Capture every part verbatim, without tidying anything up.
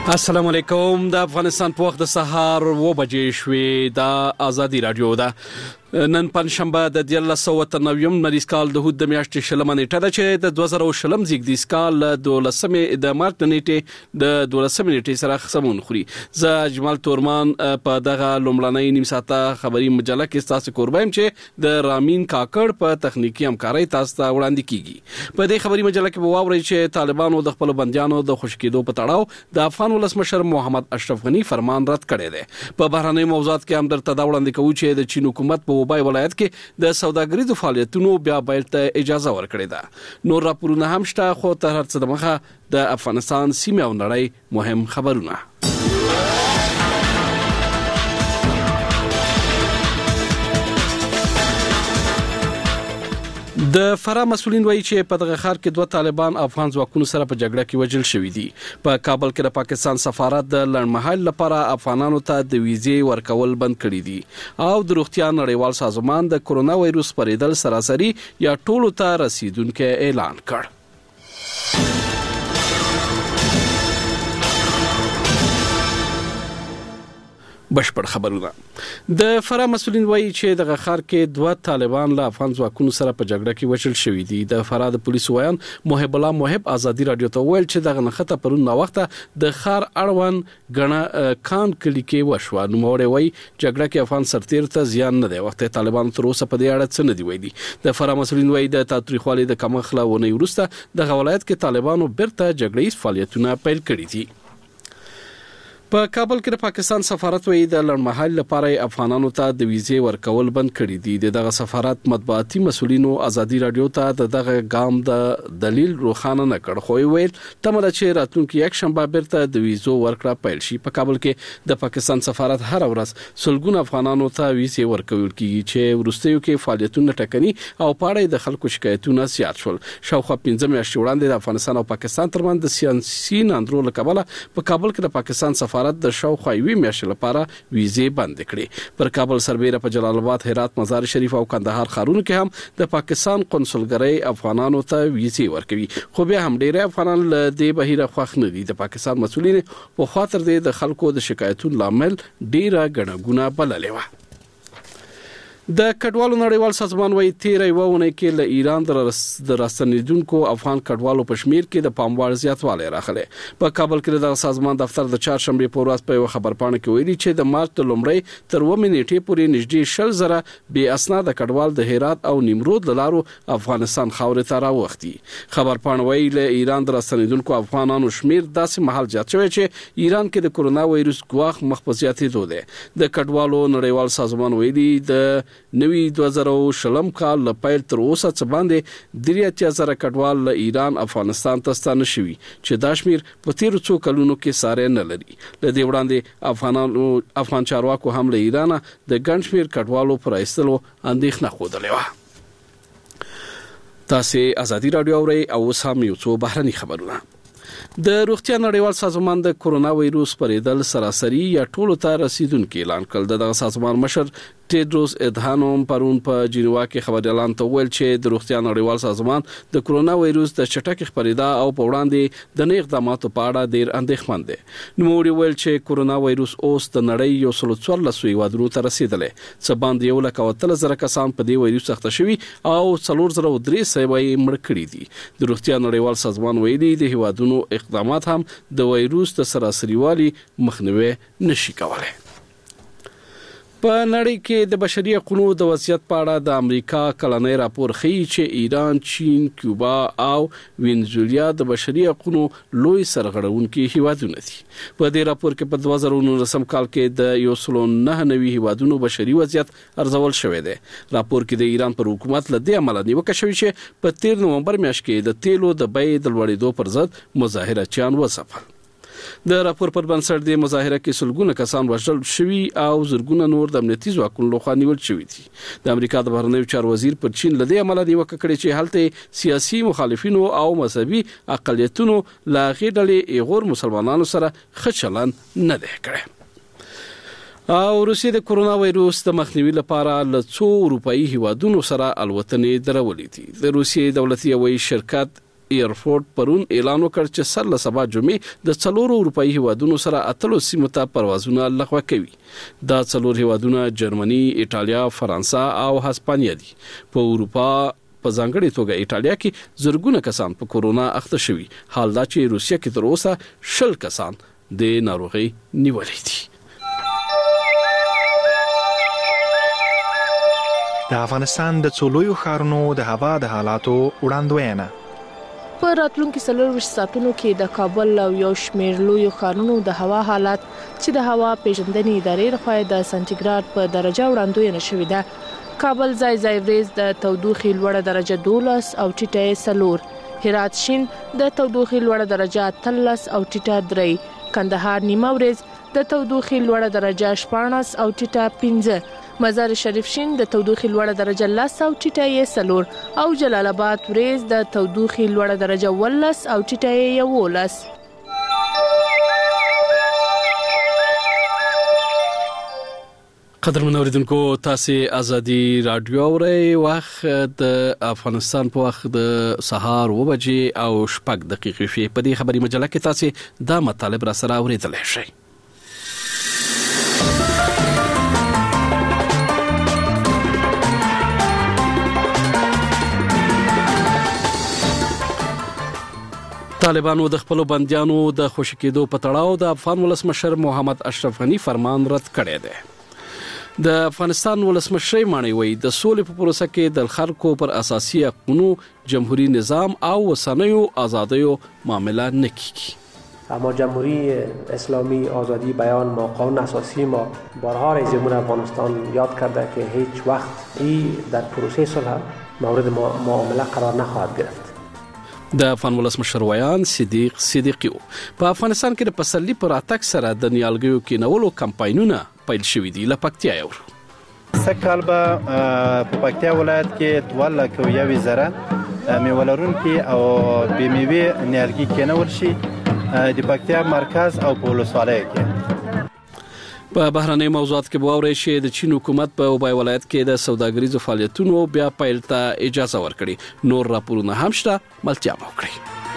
السلام علیکم. د افغانستان په وخت د سهار و بجې شوې. د ازادي رادیو ده. نن پنځشنبه د دیارلس سوه اته نوي مریض کال د هود د میاشتې شلمه نیټه ده چې د دوه زره شلم زیږدیز کال د دولسمې د مارچ د نیټې د دولسمې نیټې سره سمون خوري. زه جمال تورمان په دغه لومړنۍ نیم ساعته خبري مجله کې تاسو کوربایم چې د رامین کاکړ په تخنیکی همکارۍ تاسو ته وړاندې کیږي. په دې خبري مجله کې به واورئ چې طالبانو د خپل بنديانو د خوشکېدو په تړاو د افغان ولسمشر محمد اشرف غنی فرمان رد کړی دی. په بهرنۍ موضوعات کې هم درته دا وړاندې کوو چې د چین حکومت په وبای ولایت کې د سوداګریزو فعالیتونو بیا پیل ته اجازه ورکړې ده. نور راپورونه هم شته، خو تر هر څه د مخه د افغانستان سیمه او نړۍ مهم خبرونه. د فرا مسولین وایي چې په دغه ښار کې دوه طالبان افغان ځواکونو سره په جګړه کې وژل شوي دي. په کابل کې د پاکستان سفارت د لړمحل لپاره افغانانو ته د ویزې ورکول بند کړي دي او د روغتیا نړیوال سازمان د کرونا وایروس پریدل سراسري یا ټولو ته رسیدونکو اعلان کړ. بشپړ خبرونه. د فرا مسولین وایي چې دغه ښار کې دوه طالبان له افغان ځواکونو سره په جګړه کې وژل شوي دي. د فرا د پولیسو وایان محب الله محب ازادي رادیو ته ویل چې دغه نخته پرون نو وخته د ښار اړوند غنه کان کلی کې وشو. نو موري وایي جګړه کې افغان سرتیر ته زیان نه دی. وخت طالبان تر اوسه په دې اړه څه نه دی ویلي. د فرا مسولین وایي د تاریخوالي د کمخله ونی ورسته د ولایت کې طالبانو برته جګړې فعالیتونه پیل کړي دي. په کابل کې د پاکستان سفارت وایي د لړمحل لپاره افغانانو ته د ویزې ورکول بند کړي دي. دغه سفارت مطبوعاتي مسولینو ازادي رادیو ته دغه ګام د دلیل روښانه نه کړ، خو ویل تمه چې راتلونکي یک شنبه برته د ویزو ورکړه پیل شي. په کابل کې د پاکستان سفارت هر ورځ سلګونه افغانانو ته ویزې ورکول کیږي چې ورستیو کې فعالیتونه ټکني او پاړې د خلکو شکایتونه زیات شول. شاوخوا پنځه میاشتې وړاندې د افغانستان او پاکستان ترمنځ د سیاسي ناندرو لکبله په کابل کې د پاکستان سفارت د شاوخوا یوې میاشتې لپاره ویزې بند کړې. پر کابل سربېره په جلال آباد، هرات، مزار شریف او کندهار ښارونو کې هم د پاکستان قونسلګرۍ افغانانو ته ویزې ورکوي، خو بیا هم ډېر افغانان له دې بهیره خوښ نه دي. د پاکستان مسؤلین په خاطر د خلکو د شکایتونو لامل ډېره غنغونه بللې و. د کډوالو نړیوال سازمان وایي تیرې وونه کې له ایران د راستنیدونکو افغان کډوالو په شمیر کې د پاموړ زیاتوالی راغلی. په کابل کې د سازمان دفتر د چهارشنبه په ورځ په خبرپاڼه کې ویلي چې د مارچ د لومړۍ تر اوومې نیټې پورې نږدې شل زره بې اسناده کډوال د هرات او نیمرود له لارو افغانستان خاورې ته راوختي. خبرپاڼه وایي له ایران د راستنیدونکو افغانانو شمیر داسې مهال زیات شوی چې ایران کې د کرونا وایروس ګواښ مخ په زیاتېدو دی. د کډوالو نړیوال سازمان ویلي د نوی دوه زره شلم کال له پیل تر اوسه څه باندې درې اتیا زره کډوال له ایران افغانستان ته ستانه شوي چې دا شمیر په تیرو څو کلونو کې ساری نه لري. له دې وړاندې افغانانو افغان چارواکو هم له ایران د ګڼ شمیر کډوالو پر ایستلو اندېښنه ښودلې وه. تاسو ازادي رادیو اورئ او اوس هم یو څو بهرني خبرونه. د روغتیا نړیوال سازمان د کرونا وایروس پریدل سراسري یا ټولو ته رسیدونکو اعلان کړ. دغه سازمان مشر ټیډروس ادهانوم پرون په جنیوا کې خبر اعلان ته ویل چې د روغتیا نړیوال سازمان د کرونا وایروس د چټک خپرېدا او په وړاندې د نه اقداماتو په اړه ډیر اندېښمن دي. نو موږ ویل چې کرونا وایروس اوس د نړۍ یو سل څوارلس هیوادونو ته رسیدلی، څه باندې یو لک او اتلس زره کسان په دې وایروس اخته شوي او څلور زره درې سوه یې مړ کړي دي. د روغتیا نړیوال سازمان ویلي د هیوادونو اقدامات هم د وایروس د سراسري والي مخنیوي نشي کولای. په نړۍ کې د بشري حقوقو د وضعیت په اړه د امریکا کلنۍ راپور ښیي چې ایران، چین، کیوبا او وینزویلا د بشري حقوقو لوی سرغړونکي هیوادونه دي. په دې راپور کې په دوه زره نولسم کال کې د یو سل نه نوي هیوادونو بشري وضعیت ارزول شوی دی. راپور کې د ایران پر حکومت له دې عمله نیوکه شوې چې په تیر نومبر میاشت کې د تیلو د بیې د لوړېدو پر ضد مظاهرچیان وځپل. د راپور پر بنسټ د مظاهره کې سلګونه کسان وژل شوي او زرګونه نور د امنیتي ځواکونو لخوا نیول شوي دي. د امریکا د بهرنیو چارو وزیر پر چین له دې عمله نیوکه کړې چې هلته سیاسي مخالفینو او مذهبي اقلیتونو له هغې ډلې ایغور مسلمانانو سره ښه چلند نه دی کړی. او روسیې د کرونا وایروس د مخنیوي لپاره له څو اروپایي هیوادونو سره الوتنې درولې دي. د روسیې دولتي هوایي شرکت ایرفورټ پرون اعلان وکړ چې سر له سبا جمعې د څلورو اروپאי هیوادونو سره اتلو سیمو ته پروازونه لغوه کوي. دا څلور هیوادونه جرمني، ایټالیا، فرانسه او هسپانیا دي. په اروپا په ځانګړي توګه ایټالیا کې زرګونه کسان په کورونا اخته شوي. حال دا چې روسیه کې تر اوسه شل کسان د ناروغي نیولې دي. د افغانستان د څو لویو ښارونو د هوا د حالاتو وړاندوینه. په راتلونکي څلور ساعتونو کې د کابل او یو شمېر لویو ښارونو د هوا حالات چې د هوا پیژندنې ادارې لخوا د سانتیګراد په درجه وړاندوینه شوې ده. کابل ځای ځای ورځ د تودوخې لوړه درجه دولس او ټیټه څلور، هرات شین د تودوخې لوړه درجه اتلس او ټیټه درې، کندهار نیمه ورځ د تودوخې لوړه درجه شپاړس او ټیټه پنځه، مزار شریف شین د تودوخې لوړه درجه لس او ټیټه یې څلور، او جلال آباد ورځ د تودوخې لوړه درجه ولس او ټیټه یې یولس. قدرمن اوریدونکو، تاسو ازادي رادیو اورئ. وخت د افغانستان په وخت د سهار و بجې او شپږ دقیقې شوې. په دې خبري مجله کې تاسو دا مطالب را سره اوریدلای شئ. طالبانو د خپل بنديانو د خوشی کېدو په تړاو د افغان ولسمشر محمد اشرف غنی فرمان رد کړی دی. د افغانستان ولسمشر مانی وی د سولې په پروسه کې د خلکو پر اساسي حقوقو، جمهوری نظام او وسنیو آزادیو معامله نکېږي. اما جمهوری اسلامی آزادی بیان ما قانون اساسی ما بارها رئیس جمهور افغانستان یاد کرده که هیچ وقت این در پروسه صلح مورد معامله قرار نخواهد گرفت. د افغان ولسمشر ویان صدیق صدیقی په افغانستان کې د پسرلي پر اتک سره د نیالګیو کېنولو کمپاینونه پیل شوې دي. لپکتیا یو سکهال به په پکتیا ولایت کې دوه لکه یو زره میوه لرونکي او بې میوې نیالګي کېنول شي د پکتیا مرکز او په ولسوالۍ کې. په بهرنۍ موضوعات کې به واورئ چې د چین حکومت په اوبای ولایت کې د سوداګریزو فعالیتونو بیا پیل ته اجازه ورکړي. نور راپورونه هم شته، ملتیا مو وکړئ.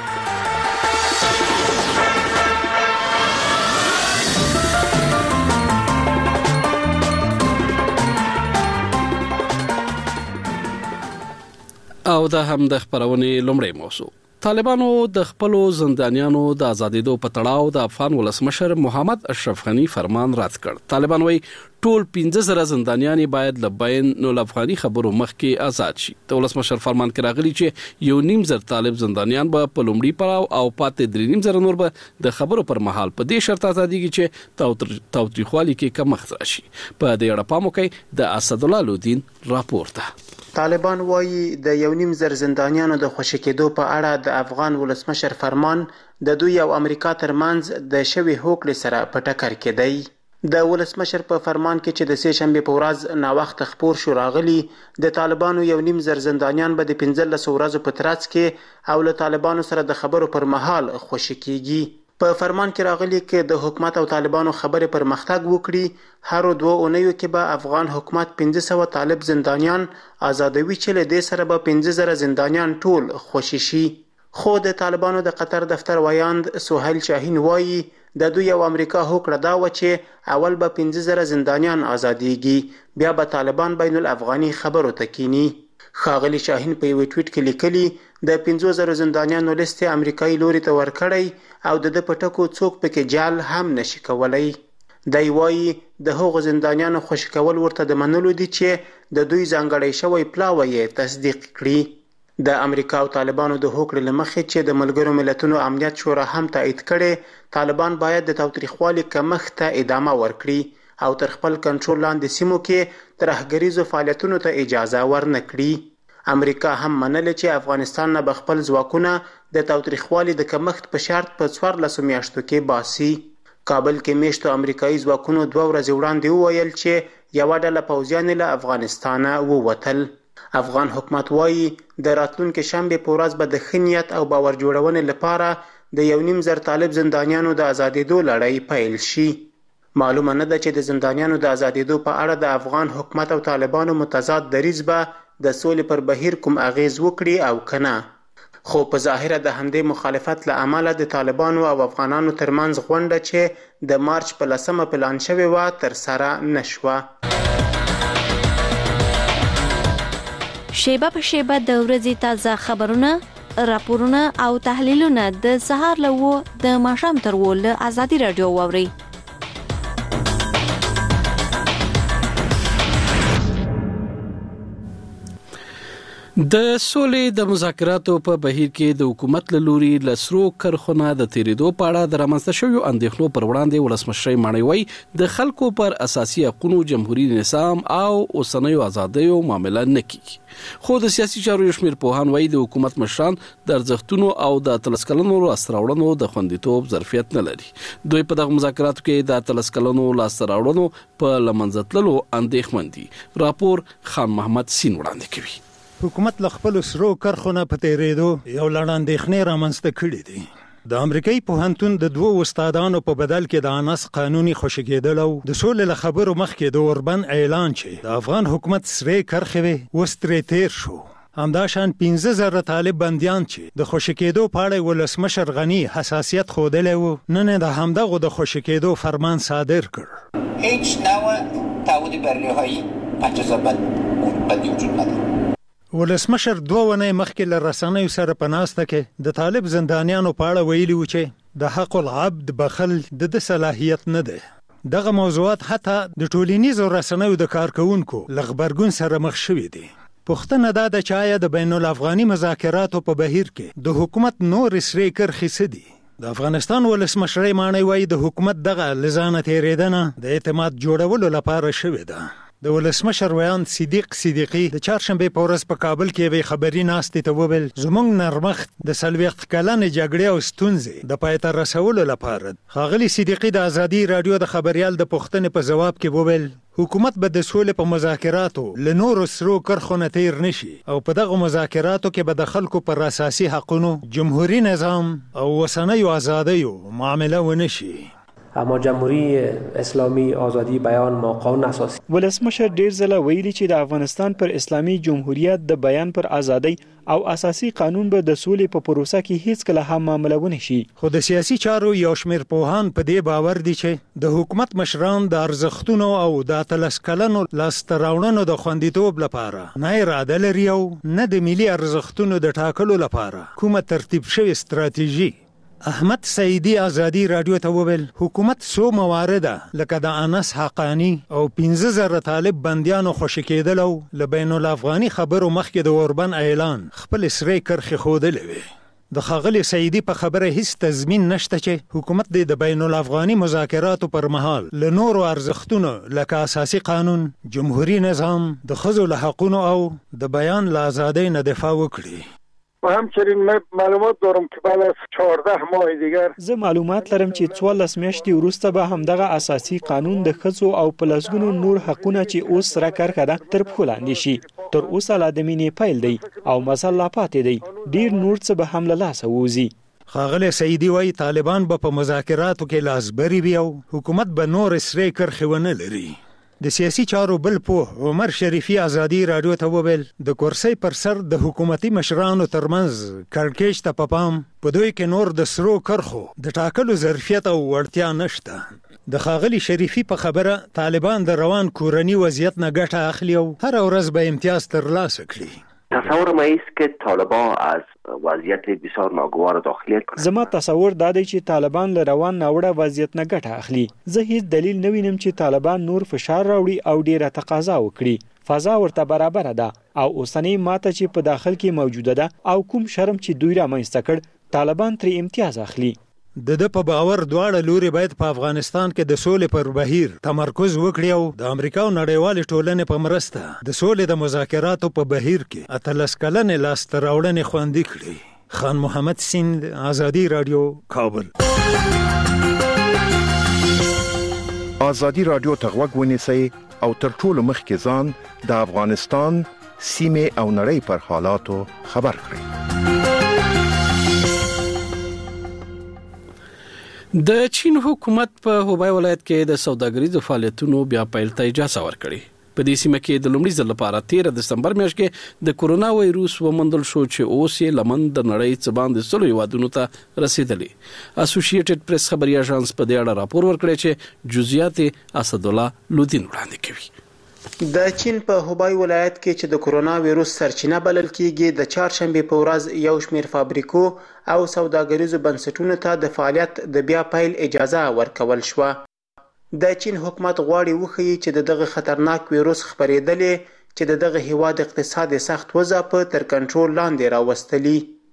او دا هم د خبرونې لومړی موضوع. طالبانو د خپل زندانیانو د آزادېدو په تړاو د افغان ولسمشر محمد اشرف غنی فرمان رد کړ. طالبان وایي ټول پنځه زره زندانیان باید له بین الافغاني خبرو مخکې آزاد شي. د ولسمشر فرمان کې راغلي چې یو نیم زر طالب زندانیان به په لومړي پړاو او پاتې درې نیم زره نور به د خبرو پر مهال په دې شرط آزادېږي چې تاوتریخوالي کې کمښت راشي. په دې اړه پام وکړئ د اسدالله لودین راپور ته. طالبان وایي د یو نیم زر زندانیانو د خوشی کېدو په اړه د افغان ولسمشر فرمان د دوی او امریکا ترمنځ د شوي هوکړې سره په ټکر کې دی. د ولسمشر په فرمان کې چې د سه شنبې په ورځ ناوخت خبر شو راغلی د طالبانو یو نیم زر زندانیان به د پنځلس ورځو په ترڅ کې او له طالبانو سره د خبرو پر مهال خوشی کیږي. په فرمان کې راغلی کې د حکومت او طالبانو خبرې پر مختګ وکړي. هر دوه اونیو کې به افغان حکومت پنځه سوه طالب زندانیان آزادوي چې له دې سره به پنځه زره زندانیان ټول خوشی شي. خو د طالبانو د قطر دفتر ویاند سهیل شاهین وایي د دوی او امریکا هوکړه دا و چې اول به پنځه زره زندانیان آزادېږي، بیا به طالبان بین الافغاني خبرو ته کینی. ښاغلي شاهین په یو ټویټ کې لیکلي د پنځو زرو زندانیانو لیست امریکایي لوري ته ورکړی او د د پټکو څوک پکې جال هم نشي کولای. دی وایي د هغو زندانیانو خوشي کول ورته د منلو دي چې د دوی ځانګړی شوی پلاوی یې تصدیق کړي. د امریکا او طالبانو د هوکړې له مخې چې د ملګرو ملتونو امنیت شورا هم تایید کړي، طالبان باید د تاوتریخوالي کمښت ته ادامه ورکړي او تر خپل کنټرول لاندې سیمو کې ترهګریزو فعالیتونو ته اجازه ورنکړي. امریکا هم منله چې افغانستان نه به خپل ځواکونه د تاوتریخوالي د کمښت په شرط په څوارلسو میاشتو کې باسي. کابل کې میشتو امریکایي ځواکونو دوه ورځې وړاندې وویل چې یوه ډله پوځیان له افغانستانه ووتل. افغان حکومت وایي د راتلونکي شنبې په ورځ به د ښه نیت او باور جوړونې لپاره د یو نیم زر طالب زندانیانو د آزادېدو لړۍ پیل شي. معلومه نه ده چې د زندانیانو د آزادېدو په اړه د افغان حکومت او طالبانو متضاد دریځ به د سولې پر بهیر کوم اغیز وکړي او کنه. خو په ظاهره د همدې مخالفت له امله د طالبانو او افغانانو ترمنځ غونډه چې د مارچ په لسمه پلان شوې وه ترسره نه شوه. شیبه په شیبه د ورځې تازه خبرونه، راپورونه او تحلیلونه د سهار له و د ماښام تر و له ازادي راډیو واورئ. د سولې د مذاکراتو په بهیر کې د حکومت له لوري لسرو کرخونه د تیریدو په اړه د رامنځته شویو اندېښنو پر وړاندې ولسمشر ماڼۍ وایي د خلکو پر اساسي حقوقو، جمهوریت نظام او اوسنیو ازادیو معامله نه کیږي. خو د سیاسي چارو یو شمېر پوهان وایي د حکومت مشران د ارزښتونو او د اتلس کلنو لاسته راوړنو د خوندیتوب ظرفیت نه لري. دوی په دغه مذاکراتو کې د اتلس کلنو لاسته راوړنو په لمنځه تللو اندېښمن دي. راپور خان محمد سین وړاندې کوي. حکومت له خپلو سرو کرخونه په تیریدو یو لړ اندېښنې رامنځته کړي دي. د امریکایي پوهنتون د دوو استادانو په بدل کې د انس قانوني خوشي کېدل او د سولې له خبرو مخکې د اوربن اعلان چې د افغان حکومت سرې کرخې وې اوس ترې تیر شو. همدا شان پنځه زره طالب بندیان چې د خوشي کېدو په اړه ولسمشر غني حساسیت ښودلی و، نن د همدغو د خوشي کېدو فرمان صادر کړ. هیچ نوع تعهد برنامه‌ای مجازات بدی وجود نداره. ولسمشر دوه ونې مخکې له رسنیو سره په ناسته کې د طالب زندانیانو په اړه ویلي و چې د حق العبد بخل د د صلاحیت نه ده. دغه موضوعات حتی د ټولنیزو رسنیو د کارکونکو له غبرګون سره مخ شوي دي. پوښتنه دا ده چې آیا د بین الافغاني مذاکراتو په بهیر کې د حکومت نور سرې کرښې څه دي؟ د افغانستان ولسمشر ماڼۍ وایي د حکومت دغه لزانه تیریدنه د اعتماد جوړولو لپاره شوې ده. د ولسمشر ویان صدیق صدیقی د چهارشنبه په ورځ په کابل کې به خبري ناستې ته وویل زموږ نرمښت د څلوېښت کلنې جګړې او ستونزې د پای ته رسولو لپاره. ښاغلي صدیقی د ازادي راډیو د خبريال د پوښتنې په ځواب کې وویل حکومت به د سولې په مذاکراتو له نورو سرو کرخو نه تیر نشي او په دغه مذاکراتو کې به د خلکو پر اساسي حقوقو، جمهوریت نظام او اوسنیو ازادیو معامله ونه شي. اما جمهوری اسلامی آزادی بیان ما قانون اساسی. ولسمشر ډیر ځله ویلي چې د افغانستان پر اسلامي جمهوریت د بیان پر ازادۍ او اساسي قانون به د سولې په پروسه کې هیڅ کله هم معامله ونه شي. خو د سیاسي چارو یو شمېر پوهان په دې باور دي چې د حکومت مشران د ارزښتونو او د اتلس کلنو لاسته راوړنو د خوندیتوب لپاره نه اراده لري او نه د ملي ارزښتونو د ټاکلو لپاره کومه ترتیب شوې ستراتیژي. احمد سعیدی ازادي راډیو ته وویل حکومت سو موارده لکه د انس حقانی او پنځه زره طالب بندیانو خوشي کېدل او له بین الافغاني خبرو مخکې د اوربن اعلان خپل سرې کرښې ښودلې وې. د ښاغلي سعیدي په خبره هیڅ تضمین نشته چې حکومت د بین الافغاني مذاکراتو پر مهال له نورو ارزښتونو لکه اساسي قانون، جمهوریت نظام، د ښځو له حقوقو او د بیان له ازادۍ نه دفاع وکړي. و همچنین معلومات دارم که بعد از چهارده ماه دیگر زه معلومات لرم چې څوارلس میاشتې وروسته به همدغه اساسي قانون د ښځو او پلسګونو نور حقونه چې اوس سره کرښه ده تر پښو لاندې شي. تر اوسه لا د مینې پیل دی او مزل لا پاتې دی. ډیر نور څه به هم له لاسه ووځي. ښاغلی سعیدي وایي طالبان به په مذاکراتو کې لاسبري وي او حکومت به نور سرې کرښې ونه لري. د سیاسي چارو بل پوه عمر شریفي ازادي راډیو ته وویل د کرسۍ پر سر د حکومتي مشرانو ترمنځ کړکېچ ته په پام په دوی کې نور د سرو کرښو د ټاکلو ظرفیت او وړتیا نشته. د ښاغلي شریفي په خبره طالبان د روان کورني وضعیت نه ګټه اخلي او هر ورځ به امتیاز ترلاسه کړي. تصور ما است که طالبان از وضعیت بسیار ناگوار داخلی کنند. زما تصور دا دی چې طالبان له روان ناوړه وضعیت نه ګټه اخلي. زه هیڅ دلیل نه وینم چې طالبان نور فشار راوړي او ډیره تقاضا وکړي. فضا ورته برابر ده او اوسنۍ ماته چې په داخل کې موجوده ده او کوم شرم چې دوی را منځته کړ طالبان ترې امتیاز اخلي. د د په باور دواړه لوري باید په افغانستان کې د سولې پر بهیر تمرکز وکړي او د امریکا او نړیوالې ټولنې په مرسته د سولې د مذاکراتو په بهیر کې اتلس کلنې لاسته راوړنې خوندي کړي. خان محمد سیند، ازادي راډیو، کابل. ازادي راډیو ته غوږ ونیسئ او تر ټولو مخکې ځان د افغانستان سیمې او نړۍ پر حالاتو خبر کړئ. د چین حکومت په هوبای ولایت کې د سوداګریزو فعالیتونو بیا پیل ته اجازه ورکړي. په دې سیمه کې د لومړي ځل لپاره تیرمه دسمبر میاشت کې د کورونا وایروس ومندل شو چې اوس یې لمن د نړۍ څخه باندې سلو هیوادونو ته رسیدلی. اسوسییټډ پریس خبري اژانس په دې اړه راپور ورکړی چې جزئیات اسد الله لودین وړاندې کوي. د چین په هوبای ولایت کې چې د کورونا وایروس سرچینه بلل کیږي د چهارشنبه په ورځ یو شمېر فابریکو او سوداګریزو بنسټونو ته د فعالیت د بیا پیل اجازه ورکول شوه. د چین حکومت غواړي وښيي چې دغه خطرناک وایروس خپرېدلې چې دغه هیواد اقتصاد سخت وضع په تر کنټرول لاندې راوستلی.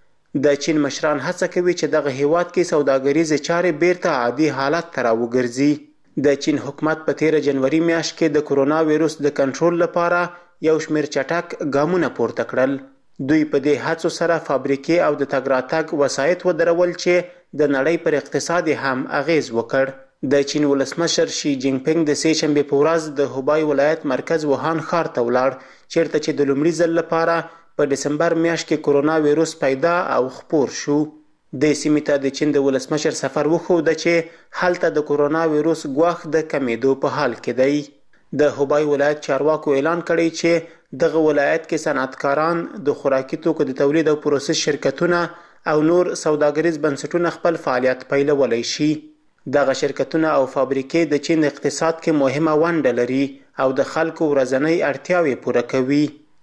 د چین مشران هڅه کوي چې دغه هیواد کې سوداګریزې چارې بیرته عادي حالت ته راوګرځي. د چین حکومت په تیر جنوري میاشت کې د کورونا وایروس د کنټرول لپاره یو شمېر چټک ګامونه پورته کړل. دوی په دې هڅو سره فابریکې او د تګ راتګ وسایط ودرول چې د نړۍ پر اقتصاد هم اغیز وکړ. د چین ولسمشر شي جینګ پینګ د سه شنبه په ورځ د هوبای ولایت مرکز ووهان ښار ته ولاړ چیرته چې د لومړي ځل لپاره په دسمبر میاشت کې کورونا وایروس پیدا او خپور شو. د سیمې ته د چین د ولسمشر سفر وښوده چې هلته د کورونا وایروس ګواښ د کمیدو په حال کې دی. د هوبای ولایت چارواکو اعلان کړی چې دغه ولایت کې صنعتکاران د خوراکي توکو د تولید او پروسس شرکتونه او نور سوداګریز بنسټونه خپل فعالیت پیلولی شي. دغه شرکتونه او فابریکې د چین اقتصاد کې مهمه ونډه لري او د خلکو ورځنۍ اړتیاوې پوره کوي.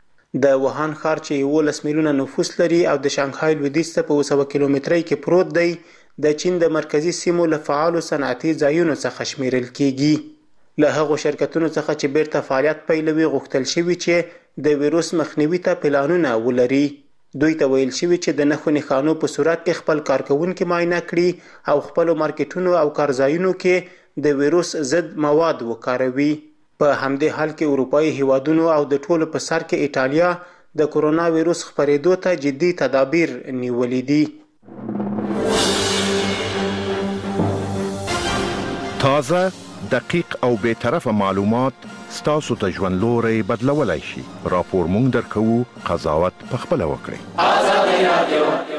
د ووهان ښار چې یولس میلیونه نفوس لري او د شانګهای لویدیځ ته په اوه سوه کیلومترۍ کې پروت دی د چین د مرکزي سیمو له فعالو صنعتي ځایونو څخه شمیرل کیږي. له هغو شرکتونو څخه چې بیرته فعالیت پیلوي غوښتل شوي چې د ویروس مخنیوي ته پلانونه ولري. دوی ته ویل شوي چې د نښو نښانو په صورت کې خپل کارکوونکي معاینه کړي او خپلو مارکیټونو او کارځایونو کې د ویروس ضد مواد وکاروي. په همدې حال کې اروپایي هیوادونو او د ټولو په سر کې ایټالیا د کورونا ویروس خپرېدو ته جدي تدابیر نیولي دي. تازه، دقیق او بی‌طرفه معلومات ستاسو ته ژوند لوري بدلولای شي. راپور مونږ درکوو، قضاوت پخپله وکړئ.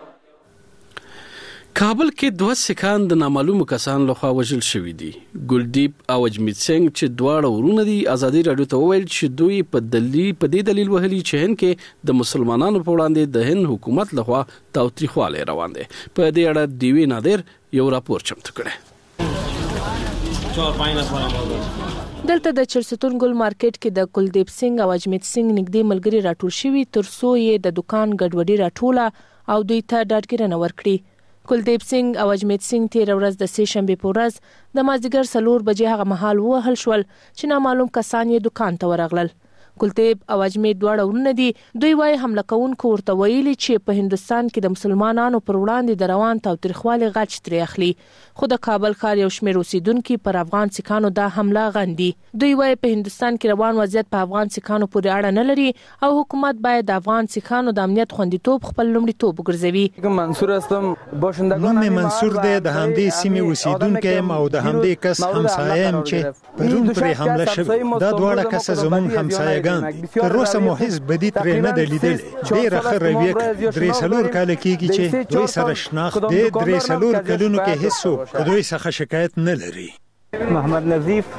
کابل کې دوه سکان د نامعلومو کسانو لخوا وژل شوي دي. ګلدیپ او اجمیت سنگ چې دواړه ورونه دي ازادي رادیو ته وویل چې دوی په دلیل په دې دلیل وهلي چې هند کې د مسلمانانو په وړاندې د هند حکومت لخوا تاوتریخوالی روان دی. په دې اړه دیوی نادر یو راپور چمتو کړی. دلته د چرستون ګل مارکیټ کې د کلدیپ سنگ او اجمیت سنگ نږدې ملګري راټول شوي ترڅو یې د دکان ګډوډي راټوله او دوی ته ډاډګیرنه ورکړي. کلدیپ سنگ او اجمیت سنگ تیر ورځ د سه شنبه په ورځ د مازدیګر څلور بجې هغه مهال ووهل شول چې نامعلوم کسان یې دکان ته ورغلل. کلدیپ او اجمیت دواړه ورونه دي. دوی وايي حمله کوونکو ورته ویلي چې په هندستان کې د مسلمانانو پر وړاندې د روان تاوتریخوالي غچ ترې اخلي، خو د کابل ښار یو شمېر اوسیدونکي پر افغان سیکانو دا حمله غندي. دوی وايي په هندستان کې روان وضعیت په افغان سیکانو پورې اړه نه لري او حکومت باید د افغان سیکانو د امنیت خوندیتوب خپل لومړیتوب وګرځوي. منصور استم نوم منصور دی، د همدې سیمې اوسیدونکی یم او د همدې کس همسایه یم چې پرون پرې حمله شوې. دا دواړه کسه زموږ همسایګان تر اوسه مو هیڅ بدي ترې نه دی لیدلی. ډېره ښه رویه کوي. درې څلور کاله کېږي چې دوی سره شناخت دی. درې څلور کلونو کې هیڅوک د دوی څخه شکایت نه لري. محمد نظیف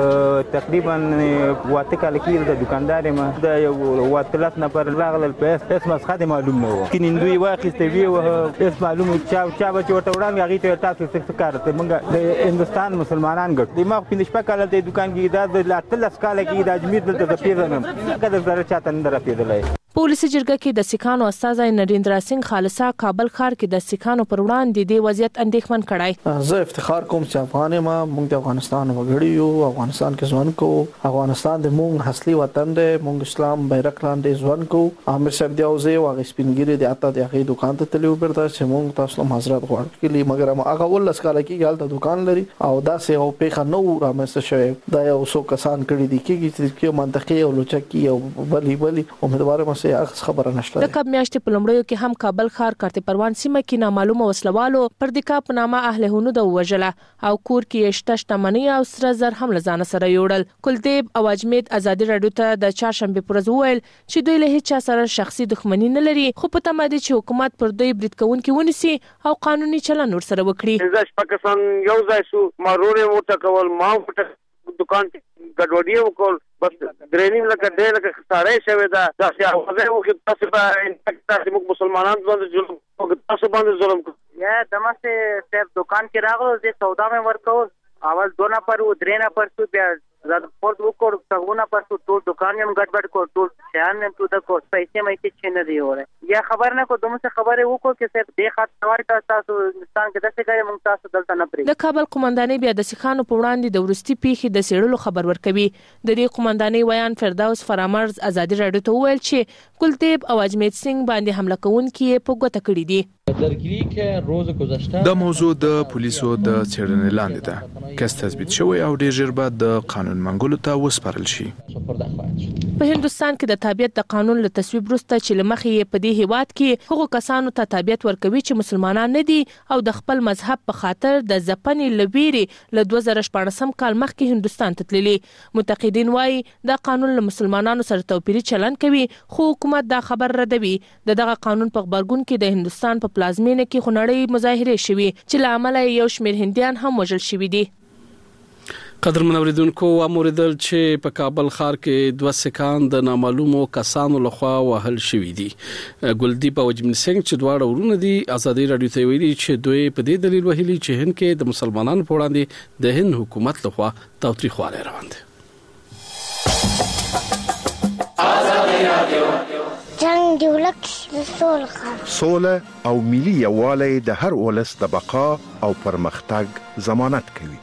تقریبا واته کال کې د دکاندار ما د یو واتلات نفر راغلل په اس مسخه معلوم نه و کین دوی واخیسته وی او اس معلوم چا چا به چوټ وړان غی ته تاسو څه کار ته موږ د هندستان مسلمانان ګټ د ما په نشپه کال د دکان کې د لاتل سکاله کې د اجمیر دلته پیژنم کله زره چاته نه راپیدلای. پولیسي جرګه کې د سیکانو استازی نریندرا سنگ خالصا کابل ښار کې د سیکانو پر وړاندې د وضعیت اندېښمن کړای. زه افتخار کوم چې افغان یم، موږ د افغانستان وګړي یو، افغانستان کې ژوند کوو. افغانستان د موږ اصلي وطن دی، موږ اسلام بیرغ لاندې ژوند کوو. امیر صاحب دی او زه واغ سپینګری دی اته د هغه دکان ته تلو بردا چې موږ تاسو حضرت غواړو کلی مګر هغه ولس کاله کې حالت دکان لري او داسې او پیخه نو رامسته شوی دا یو څو کسان کړي دي کې چې منطقي او لوچکی او بلی بلی امیدوارم چې خبره نشته. د کب میاشتې په لومړیو کې هم کابل ښار کارته پروان سیمه کې نامعلومه وسلوالو پر دکا په نامه اهل هنود وژله او کور کې شته شتمنۍ او سره زر هم لزان سره یوړل. کلدیپ او اجمیت ازادي رادیو ته د چهارشنبه پر ورځ وویل چې دوی له هیڅ سره شخصي دښمنی نه لري، خو په تمه دي چې حکومت پر دوی برید کوونکي ونیسي او قانوني چلند ورسره وکړي. زه پاکستان یو ځای شو مارونه موټه کول ما دکان ګډوډي وکول بس درېنیم لکه ډېر لکه ساړی شوې ده داسې اوازې وکړي تاسې به تاسې موږ مسلمانان باندې ظلم کوو تاسو باندې ظلم کوو یا دمسې صاحب دکان کې راغلو زه سودا مې ورکول اول دو نفر و درې نفر شو بیا زه پورت وکړ څو نفر شو ټول دکان مې ګډوډ کړ ټول شیان مې ټول د کو پیسې مې چې نه دی وره یا خبر نه کو دومره خبرې وکړو چې صاحب دې خاطر وای تاسو هندستان کې داسې کوي موږ تاسو دلته نه پرې د کابل قومندانۍ بیا د سیخانو په وړاندې د ورستي پیښې د سیړلو خبر ورکوي د دې قومندانۍ ویان فردوس فرامرز ازادي راډیو ته وویل چې کلدیب او اجمیت سنگ باندې حمله کوونکي په ګوته کړی دي دا موضوع د پولیسو د څېړنې لاندې ده کس تثبیت شوی او ډېر ژر به د قانون منګولو ته وسپارل شي په هندستان کې د تابعیت د قانون له تصویب وروسته چې لمخې یې په دې هیواد کې هغو کسانو ته تابعیت ورکوي چې مسلمانان نه دي او د خپل مذهب په خاطر د ځپنې له ویرې له دوه زره شپاړسم کال مخکې هندستان ته تللي متقدین وایي دا قانون له مسلمانانو سره توپیري چلند کوي خو حکومت دا خبر ردوي د دغه قانون په غبرګون کې د هندستان په پلازمینه کې خونړۍ مظاهرې شوي چې له امله یو شمېر هندیان هم وژل شوي دي. قدرمن اوریدونکو اموریدل چې په کابل ښار کې دوه سکان د نامعلومو کسانو لخوا وهل شوي دي. ګلدیپ او اجمیت سنگ چې دواړه ورونه دي ازادي راډیو ته ویلي چې دوی په دې دلیل وهلي چې هند کې د مسلمانانو په وړاندې د هند حکومت لخوا تاوتریخوالی روان دی. ازادي راډیو جنگ دی ولکه سوله سوله او ملي یووالی د هر ولس د بقا او پرمختګ ضمانت کوي.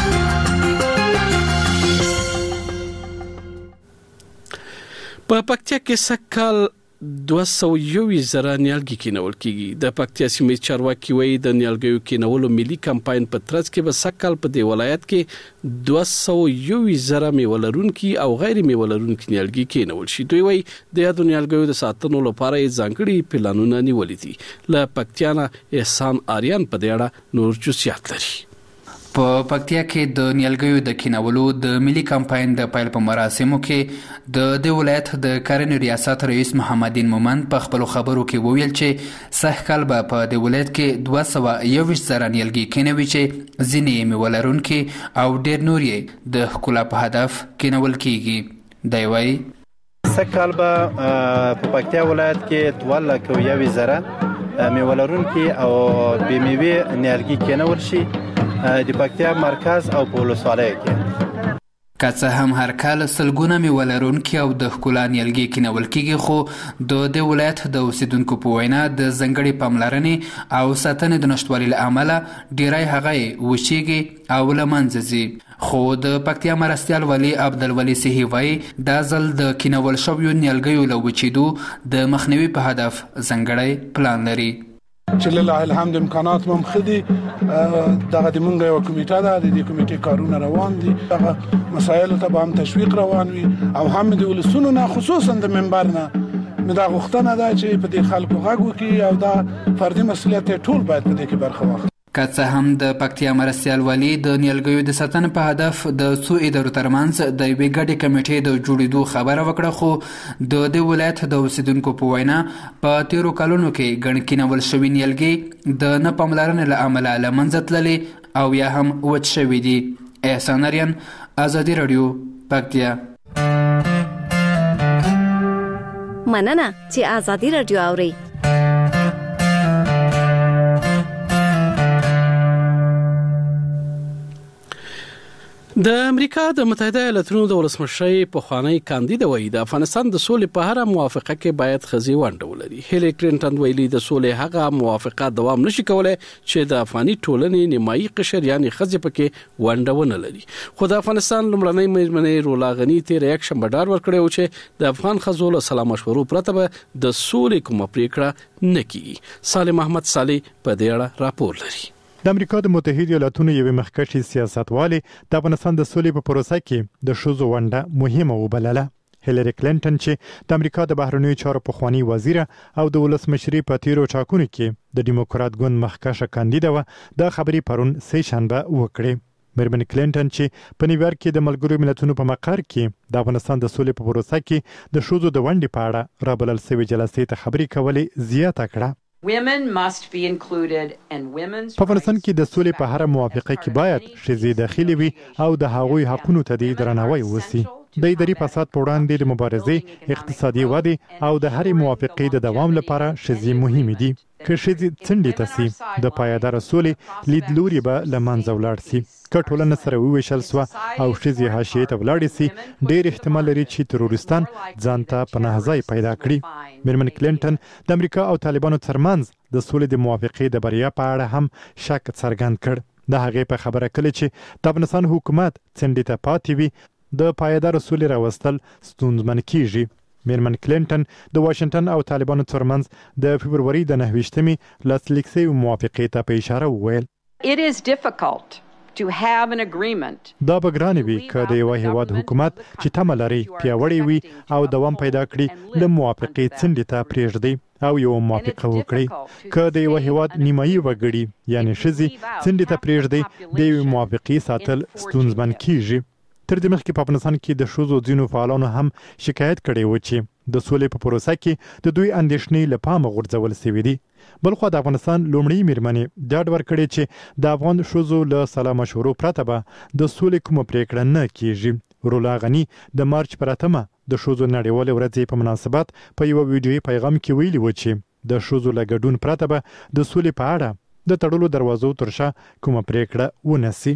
په پکتیا کې سکهال دوه سوه یوویشت زره نیالګي کېنول کیږي. د پکتیا سیمې چارواکي وایي د نیالګیو کېنولو ملي کمپاین په ترڅ کې به سکهال په دې ولایت کې دوه سوه یوویشت زره میوه لرونکي او غیر میوه لرونکي نیالګي کېنول شي. دوی وایي د یادو نیالګیو د ساتنو لپاره یې ځانګړي پلانونه نیولي دي. له پکتیا نه احسان آریان په دې اړه نور جزئیات لري. په پکتیا کې د نیالګیو د کینولو د ملي کمپاین د پیل په مراسمو کې د د ولایت د کرنې ریاست رئیس محمدین مومند په خپل خبرو کې وویل چې سږکال به په د ولایت کې دوه سوه یوویشت زره نیالګي کینوي چې ځینې یې میوه لرونکي او ډېر نور یې د ښکلا په هدف کینول کیږي. دی وایي سږکال به په پکتیا ولایت کې دوه لکه یوویشت زره میوه لرونکي او بې میوې نیالګي کینول شي د پکتیا مرکز او په ولسوالۍ کې. که څه هم هر کال سلګونه میوه لرونکي او د ښکلا نیالګي کینول کیږي خو د دې ولایت د اوسیدونکو په وینا د ځانګړې پاملرنې او ساتنې د نشتوالي له امله ډیری هغه یې وچیږي او له منځه ځي. خو د پکتیا مرستیال والي عبدالولي سیحي وایي دا ځل د کینول شویو نیالګیو له وچېدو د مخنیوي په هدف ځانګړی پلان لري. چې لله الحمد امکانات مم خدي دغه د مونږ یو کمیټه ده د دې کمیټې کارونه روان دي دغه مسایل ته به هم تشویق روان وي او هم د ولسونو نه خصوصا د منبر نه مې دا غوښتنه ده چې په دې خلکو غږ وکړي او دا فردي مسؤلیت ټول باید په دې کې برخه واخلي. که څه هم د پکتیا مرستیال والي د نیالګیو د ساتنې په هدف د څو ادارو ترمنځ د یوې ګډې کمیټې د جوړېدو خبره وکړه خو د دې ولایت د اوسیدونکو په وینا په تیرو کلونو کې ګڼ کینول شوي نیالګي د نه پاملرنې له امله له منځه تللي او یا هم وچ شوي دي. احسان اریان ازادي راډیو پکتیا. مننه چې ازادي راډیو اورئ. د امریکا د متحده ایالاتونو د ولسمشر پخوانی کاندید وایي د افغانستان د سولې په هر موافقه کې باید ښځې ونډه ولري. هیلي کلینټن ویلي د سولې هغه موافقه دوام نشي کولای چې د افغاني ټولنې نیمایي قشر یعنی ښځې پکې ونډه ونه لري. خو د افغانستان لومړنۍ میرمنې رولا غني تیر یک شنبه ډار ورکړی و چې د افغان ښځو له سلا مشورو پرته به د سولې کومه پریکړه نه کیږي. سالم احمد صالح په دې اړه راپور لري. د امریکا د متحده ایالاتونو یوې مخکښې سیاستوالې د افغانستان د سولې په پروسه کې د ښځو ونډه مهمه وبلله. هیلری کلینټن چې د امریکا د بهرنیو چارو پخوانی وزیره او د ولسمشرۍ په تیرو ټاکنو کې د دیموکرات ګوند مخکښه کاندیده وه دا خبرې پرون سه شنبه وکړې. میرمن کلینټن چې په نیویارک کې د ملګرو ملتونو په مقر کې د افغانستان د سولې په پروسه کې د ښځو د ونډې په اړه رابلل سوې جلسې ته خبرې کولې زیاته کړه. په افغانستان کې د سولې په هر موافقه کې باید ښځې داخلي وي او د هغوی حقونو ته د درناوی وشي. د اداري فساد په وړاندې د مبارزې، اقتصادي ودې او د هرې موافقې د دوام لپاره ښځې مهمې دي. که ښځې څنډې ته سي، د پایداره سولې لیدلوري به له منځه ولاړ سي. که ټولنه سره وویشل سوه او ښځې حاشیې ته ولاړې سي، ډېر احتمال لري چې تروریستان ځان ته پناه ځای پیدا کړي. میرمن کلینټن د امریکا او طالبانو ترمنځ د سولې د موافقې د بریا په اړه هم شک څرګند کړ. د هغې په خبره کله چې د افغانستان حکومت څنډې ته پاتې وي، د پایداره سولې راوستل ستونزمن کیږي. میرمن کلینټن د واشنگټن او طالبانو ترمنځ د فبروري د نهه ویشتمې لاسلیک شوې موافقې ته په اشاره وویل It is difficult to have an agreement. دا به ګرانه وي که د یو هیواد حکومت چې تمه لري پیاوړی وي او دوام پیدا کړي له موافقې څنډې ته پرېږدي او یو موافقه وکړي. که د یو هیواد نیمایي وګړي یعنی ښځې څنډې ته پرېږدي، د یوې موافقې ساتل ستونزمن کیږي. تر دې مخکې په افغانستان کې د ښځو ځینو فعالانو هم شکایت کړی و چې د سولې په پروسه کې د دوی اندېښنې له پامه غورځول سوي دي. بلخوا د افغانستان لومړۍ میرمنې ډاډ ورکړی چې د افغان ښځو له سلا مشورو پرته به د سولې کومه پرېکړه نه کیږي. رولا غني د مارچ پر اتمه د ښځو نړیوالې ورځې په مناسبت په یوه ویډیویي پیغام کې ویلي و چې د ښځو له ګډون پرته به د سولې په اړه د تړلو دروازو تر شا کومه پرېکړه ونه سي.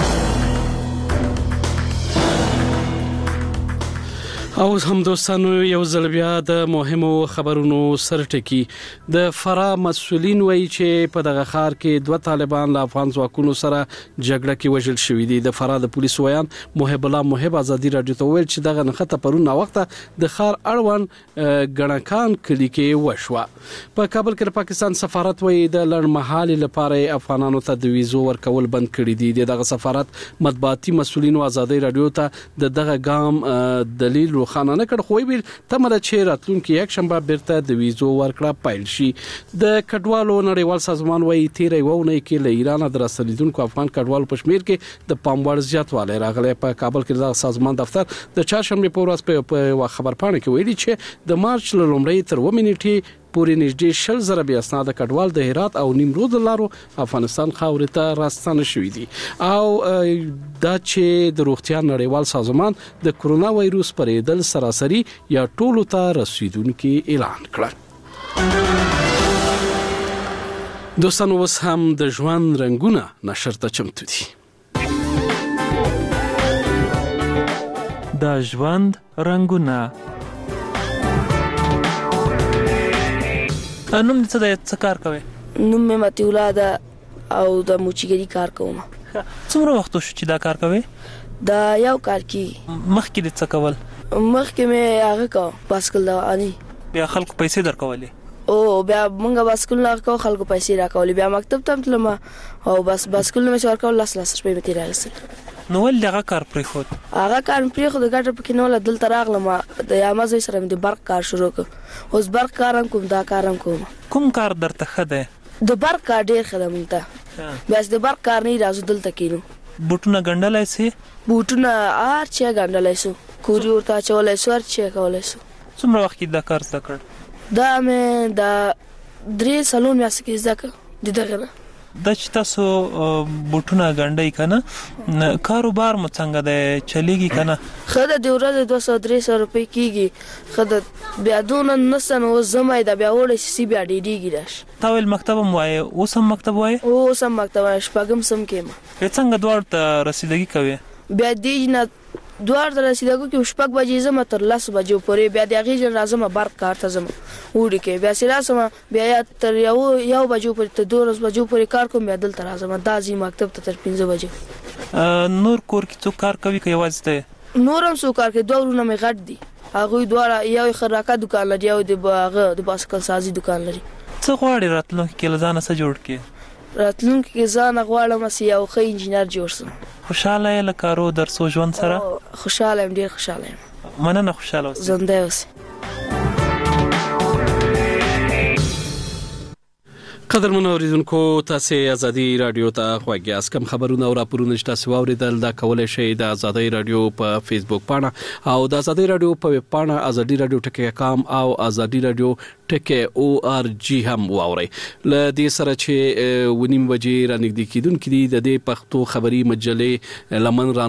او هم دوستانو یو ځل بیا د مهمو خبرونو سرټکی. د فراه مسؤلین وایي چې په دغه ښار کې دوه طالبان له افغان ځواکونو سره جګړه کې وژل شوي دي. د فراه د پولیسو ویان محب الله محب ازادي رادیو ته ویل چې دغه نښته پرون وخت د ښار اړوند غړکان کلی کې وشوه. په کابل کې د پاکستان سفارت وایي د لړمحالي لپاره افغانانو ته د ویزو ورکول بند کړي دي. دغه سفارت مطبوعاتي مسؤلین ازادي رادیو ته د دغه ګام دلیل خانانه کړ، خو ویل تمره چې راتلونکي یک شنبه بیرته د ویزو ورکړه پیل شي. د کډوالو نړیوال سازمان وایي تیرې وونه کې له ایران د رسیدونکو افغان کډوالو په شمیر کې د پاموړ زیاتوالی راغلی. په کابل کې د سازمان دفتر د چهارشنبه په ورځ په خبرپاڼه کې ویلي چې د مارچ له لومړۍ تر اووه نیټې پورې نږدې شل زره بیا اسناد کډوال د هرات او نیمروز لارو افغانستان خاورې ته راستانه شوي دي. او دا چې د روغتیا نړیوال سازمان د کرونا وایروس پرېدل سراسري یا ټولو ته رسیدونکي اعلان کړل. دوستانو اوس هم د ژوند رنگونه نشر ته چمتو دي. د ژوند رنگونه. نوم دې څه دی؟ څه کار کوي؟ نوم مې متي الله ده او د موچیګری کار کوم. څومره وخت شو چې دا کار کوي؟ دا یو کار کی. مخکې دې څه کول؟ مخکې مې هغه کو باسکل دا اني. بیا خلکو پیسې درکولې؟ او بیا مونږه باسکل نه کو خلکو پیسې راکولې. بیا مکتب ته تلم او بس باسکل مې ورکول لاس لاس شپې مې تیرایسل. نو ول دغه کار پرې خو هغه کار پرې خو د ګټه پکې نه ول دلته راغلم د یامازې سره مې د برق کار شروع کړ. اوس برق کارم کوم دا کارم کوم. کوم کار درته خده؟ د برق کار ډیر خدمت ته. بیا د برق کار نه راځو دلته کینو. بوټونه ګنډلای سي؟ بوټونه ار چې ګنډلای سو، کوری ورته چولای سو، ار چې کولای سو. څومره وخت دا کار زده کړ؟ دا مې دا درې سالون میاس کې زده کړ. د دغه د چې تاسو بوټونه ګنډئ کنه، کاروبار مو څنګه دی؟ چلیږي کنه؟ خدای د ورځې دوه سوه درې سوه روپۍ کیږي. خدای بیا دونه نسن او زمای دا بیا وړي سی بیا ډیډیږي راش. تا ویل مکتب مو وای او سم مکتب وای؟ او سم مکتب وای شپږم سم کېم. څنګه دوړ ته رسیدګي کوي؟ بیا دې نه دوار در رسیدګو کې شپږ بجې زما تر لس بجو پورې بیا د غیږ راځم برق کار ته زما وړي کې بیا سلاسم بیا تر یو یو بجو پورې ته دوه بجو پورې کار کوم بیا دلته راځم دازي مکتب ته تر پنځه بجې. نور کور کې څو کار کوي که یوازې ته؟ نورم څو کار کوي. دوه ورونه مې غټ دي، هغه دوه یو خراکه دکان لري او د هغه د باسکل سازي دکان لري. څه غواړي راتلونکي کې لزانه څه جوړ کې؟ راتلونکي کې ځان غواړم چې یو ښه انجینر جوړ شم. خوشاله یې له کارو درسو ژوند سره؟ خوشاله یم، ډیر خوشاله یم. مننه، خوشاله اوسئ. زنده اوسئ. قدرمن اوریدونکو، تاسو ازادي رادیو ته خواږه اس کم خبرونه او راپورونه چې تاسو واوریدل دا کولای شئ د ازادي رادیو په فیسبوک پاڼه او د ازادي رادیو په ویب پاڼه ازادي رادیو ټکی کام او ازادي رادیو ټکی او ار جی هم واورئ. ل دې سره چې ونیم بجې را نږدې کیدونکې دي د دې پښتو خبري مجلې لمن را